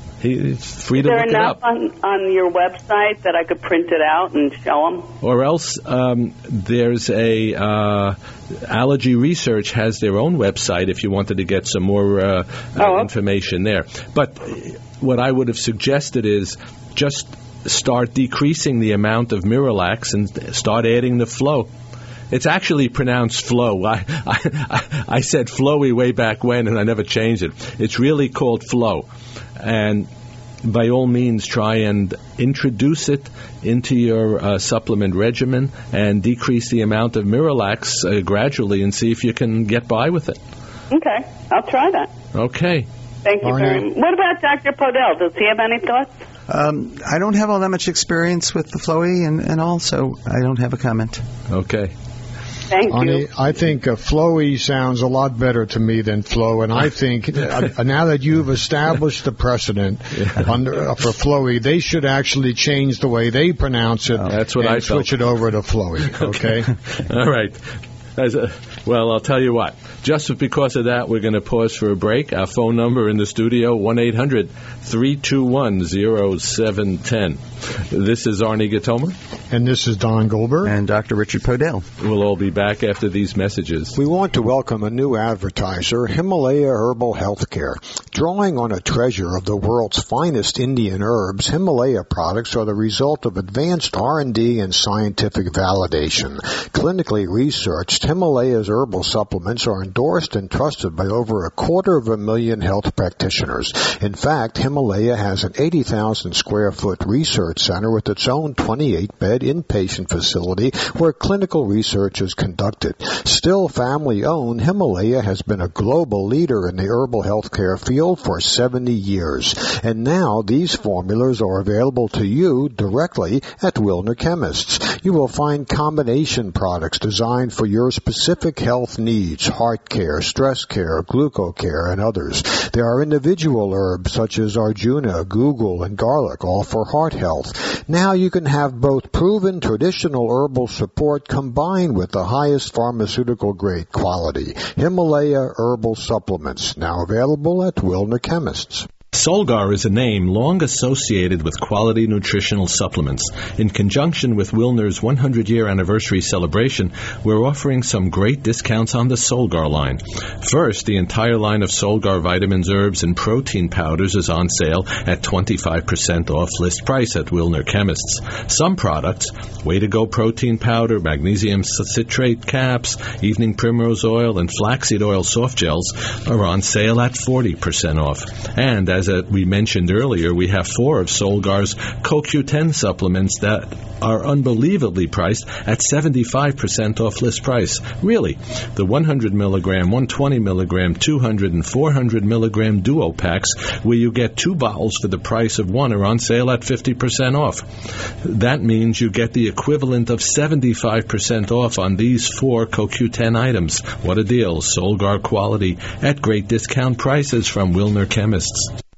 he's free to look it up. Is there enough on, on your website that I could print it out and show him? Or else um, there's a uh, Allergy Research has their own website if you wanted to get some more uh, oh, uh, okay. information there. But what I would have suggested is just start decreasing the amount of Miralax and start adding the Flow. It's actually pronounced Flow. I, I, I said Flowy way back when, and I never changed it. It's really called Flow. And by all means, try and introduce it into your uh, supplement regimen and decrease the amount of Miralax uh, gradually and see if you can get by with it. Okay. I'll try that. Okay. Thank you very much. What about Doctor Podell? Does he have any thoughts? Um, I don't have all that much experience with the Flowy and, and all, so I don't have a comment. Okay. Thank Arnie, you. I think uh, Flowy sounds a lot better to me than Flow, and I think uh, now that you've established the precedent yeah. under, uh, for Flowy, they should actually change the way they pronounce it. Oh, that's what and I felt. switch it over to Flowy. Okay. All right. As a, well, I'll tell you what. Just because of that, we're going to pause for a break. Our phone number in the studio, one eight hundred three two one oh seven one zero. This is Arnie Gatomer. And this is Don Goldberg. And Doctor Richard Podell. We'll all be back after these messages. We want to welcome a new advertiser, Himalaya Herbal Healthcare. Drawing on a treasure of the world's finest Indian herbs, Himalaya products are the result of advanced R and D and scientific validation. Clinically researched, Himalaya's herbal supplements are endorsed and trusted by over a quarter of a million health practitioners. In fact, Himalaya has an eighty thousand square foot research center with its own twenty-eight bed inpatient facility where clinical research is conducted. Still family-owned, Himalaya has been a global leader in the herbal healthcare field for seventy years. And now these formulas are available to you directly at Wilner Chemists. You will find combination products designed for your specific health needs, heart care, stress care, glucocare, and others. There are individual herbs such as Arjuna, Google, and garlic, all for heart health. Now you can have both proven traditional herbal support combined with the highest pharmaceutical grade quality. Himalaya Herbal Supplements, now available at Wilner Chemists. Solgar is a name long associated with quality nutritional supplements. In conjunction with Wilner's one hundred year anniversary celebration, we're offering some great discounts on the Solgar line. First, the entire line of Solgar vitamins, herbs, and protein powders is on sale at twenty-five percent off list price at Wilner Chemists. Some products, Way to Go protein powder, magnesium citrate caps, evening primrose oil, and flaxseed oil soft gels, are on sale at forty percent off. And as As we mentioned earlier, we have four of Solgar's Co Q ten supplements that are unbelievably priced at seventy-five percent off list price. Really, the one hundred milligram, one hundred twenty milligram, two hundred, and four hundred milligram duo packs, where you get two bottles for the price of one, are on sale at fifty percent off. That means you get the equivalent of seventy-five percent off on these four Co Q ten items. What a deal. Solgar quality at great discount prices from Wilner Chemists.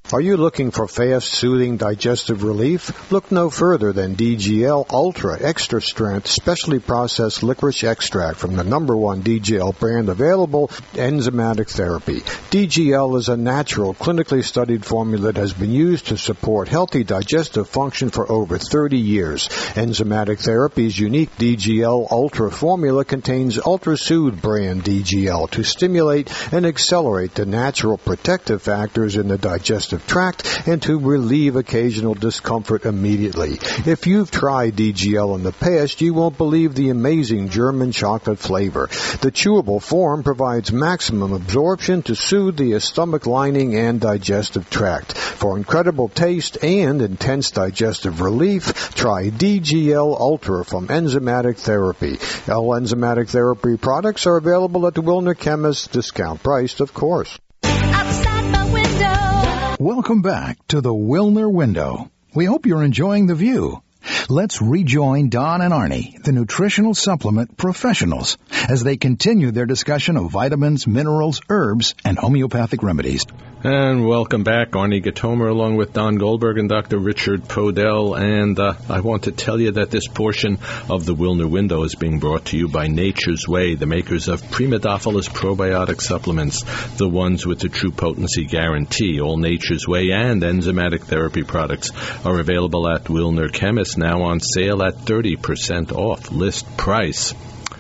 Are you looking for fast, soothing digestive relief? Look no further than D G L Ultra Extra Strength Specially Processed Licorice Extract from the number one D G L brand available, Enzymatic Therapy. D G L is a natural, clinically studied formula that has been used to support healthy digestive function for over thirty years. Enzymatic Therapy's unique D G L Ultra formula contains Ultra Soothe brand D G L to stimulate and accelerate the natural protective factors in the digestive tract and to relieve occasional discomfort immediately. If you've tried D G L in the past, you won't believe the amazing German chocolate flavor. The chewable form provides maximum absorption to soothe the stomach lining and digestive tract. For incredible taste and intense digestive relief, try D G L Ultra from Enzymatic Therapy. All Enzymatic Therapy products are available at the Wilner Chemist, discount priced, of course. Outside my window. Welcome back to the Wilner Window. We hope you're enjoying the view. Let's rejoin Don and Arnie, the nutritional supplement professionals, as they continue their discussion of vitamins, minerals, herbs, and homeopathic remedies. And welcome back, Arnie Gatomer, along with Don Goldberg and Doctor Richard Podell. And uh, I want to tell you that this portion of the Wilner Window is being brought to you by Nature's Way, the makers of Primodophilus probiotic supplements, the ones with the true potency guarantee. All Nature's Way and enzymatic therapy products are available at Wilner Chemist, now on sale at thirty percent off list price.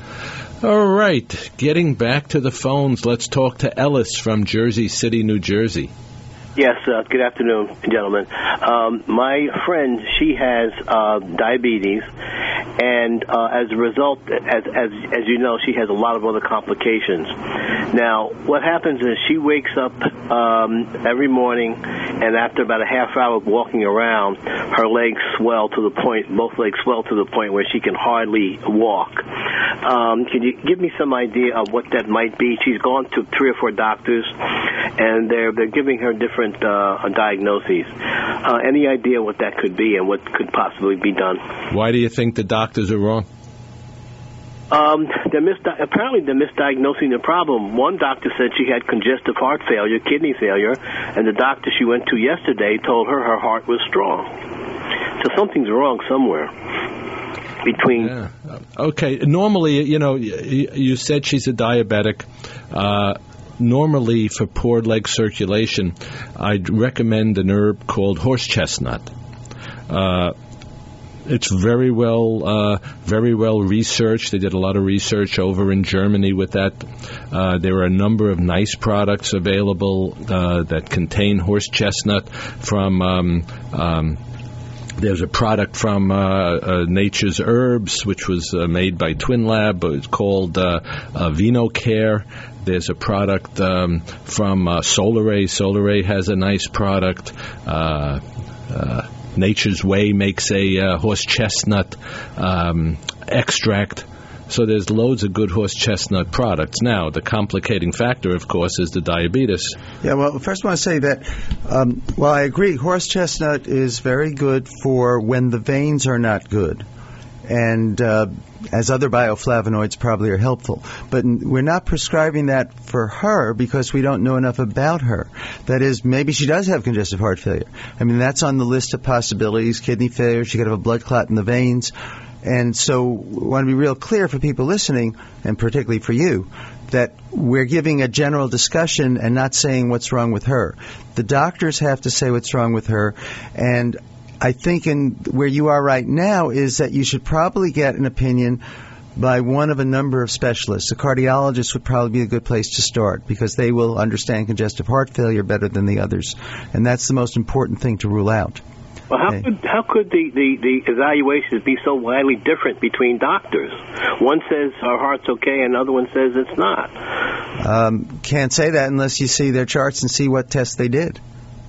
All right, getting back to the phones, let's talk to Ellis from Jersey City, New Jersey. Yes, uh, good afternoon, gentlemen. Um, my friend, she has uh, diabetes, and uh, as a result, as, as as you know, she has a lot of other complications. Now, what happens is she wakes up um, every morning, and after about a half hour of walking around, her legs swell to the point, both legs swell to the point where she can hardly walk. Um, can you give me some idea of what that might be? She's gone to three or four doctors, and they're they're giving her different uh, diagnoses. Uh, any idea what that could be and what could possibly be done? Why do you think the doctors are wrong? Um, they're misdi- apparently they're misdiagnosing the problem. One doctor said she had congestive heart failure, kidney failure, and the doctor she went to yesterday told her her heart was strong. So something's wrong somewhere. Between yeah. Okay, normally, you know, you said she's a diabetic. Uh, normally, for poor leg circulation, I'd recommend an herb called horse chestnut. Uh, it's very well, uh, very well researched. They did a lot of research over in Germany with that. Uh, there are a number of nice products available uh, that contain horse chestnut from. Um, um, There's a product from uh, uh, Nature's Herbs, which was uh, made by Twin Lab. It's called uh, uh, VenoCare. There's a product um, from uh, Solaray. Solaray has a nice product. Uh, uh, Nature's Way makes a uh, horse chestnut um, extract. So there's loads of good horse chestnut products. Now, the complicating factor, of course, is the diabetes. Yeah, well, first I want to say that, um, well, I agree, horse chestnut is very good for when the veins are not good. And uh, as other bioflavonoids probably are helpful. But we're not prescribing that for her because we don't know enough about her. That is, maybe she does have congestive heart failure. I mean, that's on the list of possibilities, kidney failure, she could have a blood clot in the veins. And so we want to be real clear for people listening, and particularly for you, that we're giving a general discussion and not saying what's wrong with her. The doctors have to say what's wrong with her, and I think in where you are right now is that you should probably get an opinion by one of a number of specialists. A cardiologist would probably be a good place to start because they will understand congestive heart failure better than the others, and that's the most important thing to rule out. Well, how could how could the, the, the evaluations be so widely different between doctors? One says our heart's okay, and another one says it's not. Um, can't say that unless you see their charts and see what tests they did.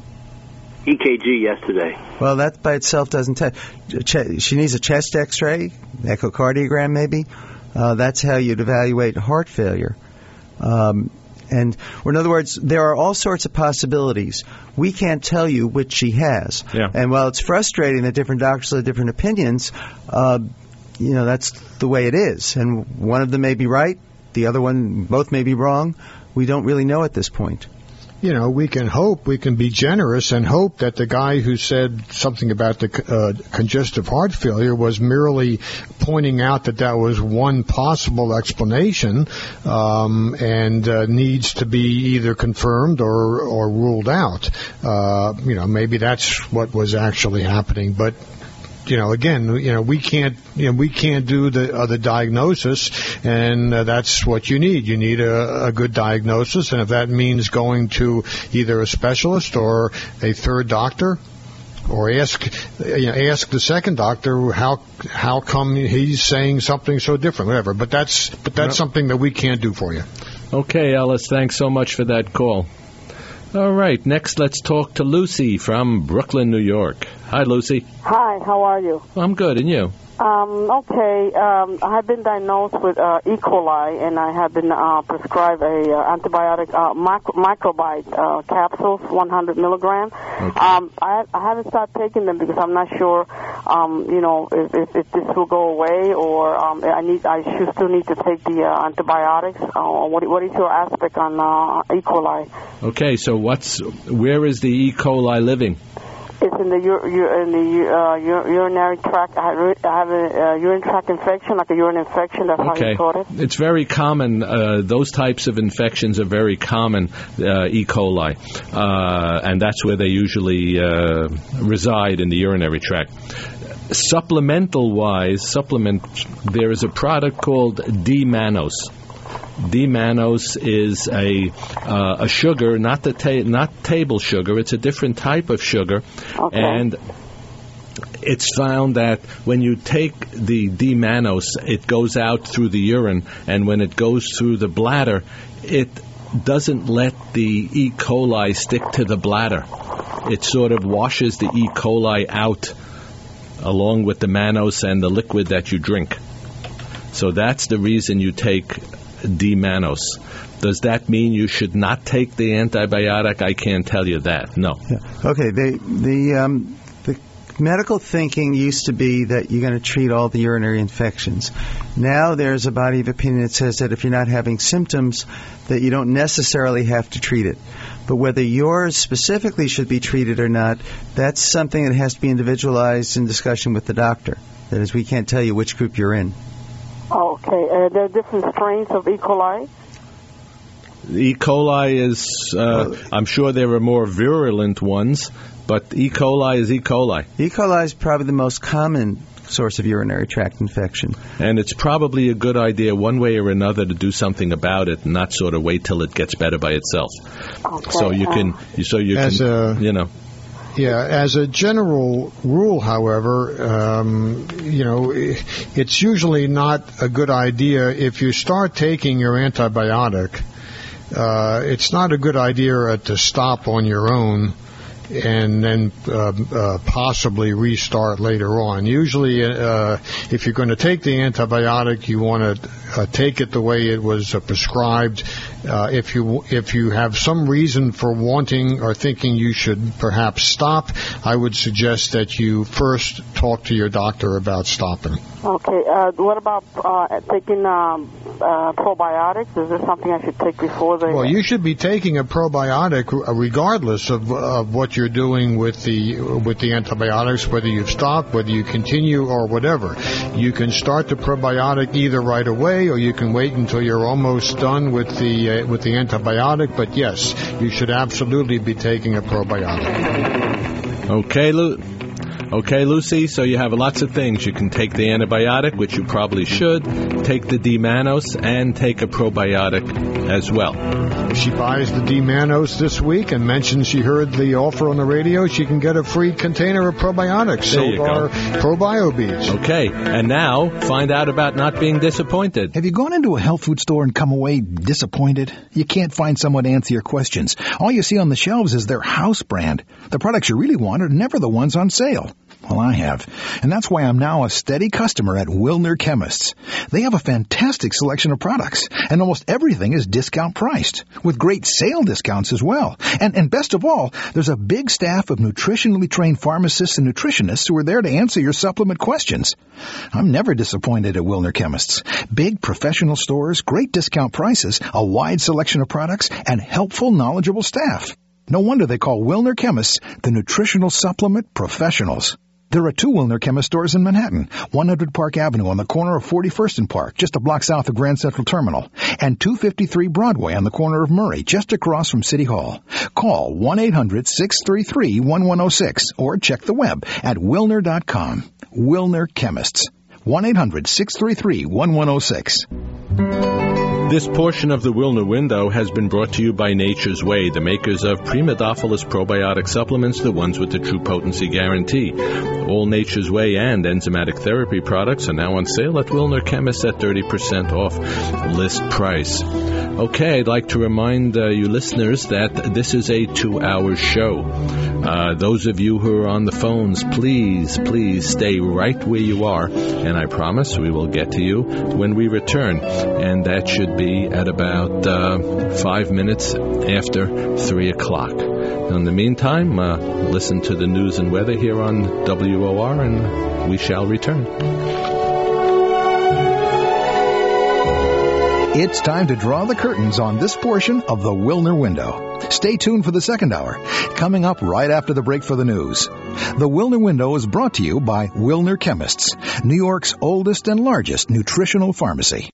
E K G yesterday. Well, that by itself doesn't tell. She needs a chest X-ray, echocardiogram maybe. Uh, that's how you'd evaluate heart failure. Um, And, or in other words, there are all sorts of possibilities. We can't tell you which she has. Yeah. And while it's frustrating that different doctors have different opinions, uh, you know, that's the way it is. And one of them may be right, the other one, both may be wrong. We don't really know at this point. you know, we can hope, we can be generous and hope that the guy who said something about the uh, congestive heart failure was merely pointing out that that was one possible explanation um, and uh, needs to be either confirmed or, or ruled out. Uh, you know, maybe that's what was actually happening, but you know, again, you know, we can't, you know, we can't do the uh, the diagnosis, and uh, that's what you need. You need a, a good diagnosis, and if that means going to either a specialist or a third doctor, or ask, you know, ask the second doctor how how come he's saying something so different, whatever. But that's but that's yep. something that we can't do for you. Okay, Ellis, thanks so much for that call. All right, next let's talk to Lucy from Brooklyn, New York. Hi, Lucy. Hi, how are you? I'm good, and you? Um, okay, um, I have been diagnosed with uh, E. coli, and I have been uh, prescribed a uh, antibiotic uh, micro- microbite uh, capsules, one hundred milligrams. Okay. Um, I, I haven't started taking them because I'm not sure, um, you know, if, if, if this will go away, or um, I need, I should still need to take the uh, antibiotics. Uh, what, what is your aspect on uh, E. coli? Okay, so what's where is the E. coli living? It's in the ur- ur- in the uh, ur- urinary tract. I have, I have a uh, urinary tract infection, like a urine infection. That's okay. how you call it. It's very common. Uh, those types of infections are very common, uh, E. coli, uh, and that's where they usually uh, reside, in the urinary tract. Supplemental-wise, supplement. There is a product called D-mannose. D-mannose is a uh, a sugar, not the ta- not table sugar. It's a different type of sugar, okay. and it's found that when you take the D-mannose, it goes out through the urine, and when it goes through the bladder, it doesn't let the E. coli stick to the bladder. It sort of washes the E. coli out along with the mannose and the liquid that you drink. So that's the reason you take D-mannose. Does that mean you should not take the antibiotic? I can't tell you that. No. Yeah. Okay. The the um, the medical thinking used to be that you're going to treat all the urinary infections. Now there's a body of opinion that says that if you're not having symptoms, that you don't necessarily have to treat it. But whether yours specifically should be treated or not, that's something that has to be individualized in discussion with the doctor. That is, we can't tell you which group you're in. Okay. Uh, there are different strains of E. coli? E. coli is, uh, I'm sure there are more virulent ones, but E. coli is E. coli. E. coli is probably the most common source of urinary tract infection. And it's probably a good idea one way or another to do something about it and not sort of wait till it gets better by itself. Okay. So you can, so you As can, a, you know. Yeah, as a general rule, however, um, you know, it's usually not a good idea if you start taking your antibiotic. Uh, it's not a good idea uh, to stop on your own and then uh, uh, possibly restart later on. Usually, uh, if you're going to take the antibiotic, you want to uh, take it the way it was uh, prescribed. Uh, if you if you have some reason for wanting or thinking you should perhaps stop, I would suggest that you first talk to your doctor about stopping. Okay. Uh, what about uh, taking um, uh, probiotics? Is this something I should take before the... Well, you should be taking a probiotic regardless of, of what you're doing with the with the antibiotics, whether you've stopped, whether you continue, or whatever. You can start the probiotic either right away, or you can wait until you're almost done with the uh, with the antibiotic. But yes, you should absolutely be taking a probiotic. Okay, Lou. Okay, Lucy, so you have lots of things. You can take the antibiotic, which you probably should, take the D-mannose, and take a probiotic as well. If she buys the D-mannose this week and mentions she heard the offer on the radio, she can get a free container of probiotics. There you so are ProbioBeads. Okay, and now find out about not being disappointed. Have you gone into a health food store and come away disappointed? You can't find someone to answer your questions. All you see on the shelves is their house brand. The products you really want are never the ones on sale. Well, lifestyle I have. And that's why I'm now a steady customer at Wilner Chemists. They have a fantastic selection of products, and almost everything is discount priced, with great sale discounts as well. And, and best of all, there's a big staff of nutritionally trained pharmacists and nutritionists who are there to answer your supplement questions. I'm never disappointed at Wilner Chemists. Big professional stores, great discount prices, a wide selection of products, and helpful, knowledgeable staff. No wonder they call Wilner Chemists the nutritional supplement professionals. There are two Wilner Chemist stores in Manhattan, one hundred Park Avenue on the corner of forty-first and Park, just a block south of Grand Central Terminal, and two fifty-three Broadway on the corner of Murray, just across from City Hall. Call one eight hundred six three three one one zero six or check the web at wilner dot com. Wilner Chemists. one eight hundred six three three one one zero six. This portion of the Wilner Window has been brought to you by Nature's Way, the makers of Primodophilus probiotic supplements, the ones with the true potency guarantee. All Nature's Way and enzymatic therapy products are now on sale at Wilner Chemists at thirty percent off list price. Okay, I'd like to remind uh, you listeners that this is a two-hour show. Uh, those of you who are on the phones, please, please stay right where you are, and I promise we will get to you when we return, and that should be at about uh, five minutes after three o'clock. In the meantime, uh, listen to the news and weather here on W O R, and we shall return. It's time to draw the curtains on this portion of the Wilner Window. Stay tuned for the second hour, coming up right after the break for the news. The Wilner Window is brought to you by Wilner Chemists, New York's oldest and largest nutritional pharmacy.